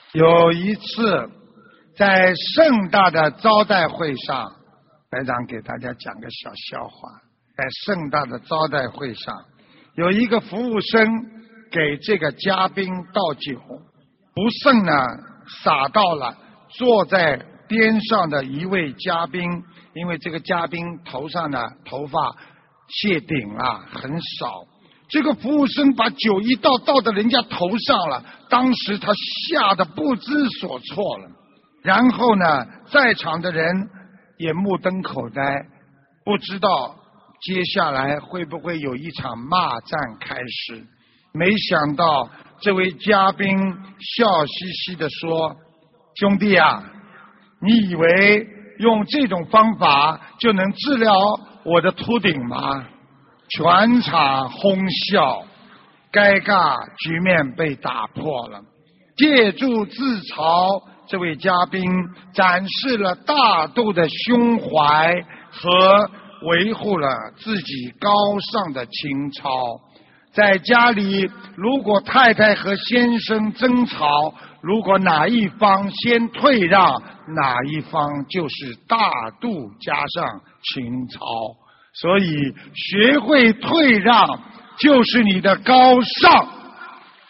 有一次在盛大的招待会上，台长给大家讲个小笑话。在盛大的招待会上，有一个服务生给这个嘉宾倒酒，不慎呢洒到了坐在边上的一位嘉宾，因为这个嘉宾头上的头发谢顶了，很少。这个服务生把酒一倒到人家头上了，当时他吓得不知所措了。然后呢，在场的人也目瞪口呆，不知道接下来会不会有一场骂战开始。没想到这位嘉宾笑嘻嘻地说：兄弟啊，你以为用这种方法就能治疗我的秃顶吗？全场哄笑，尴尬局面被打破了。借助自嘲，这位嘉宾展示了大度的胸怀和维护了自己高尚的情操。在家里，如果太太和先生争吵，如果哪一方先退让，哪一方就是大度加上情操。所以学会退让就是你的高尚。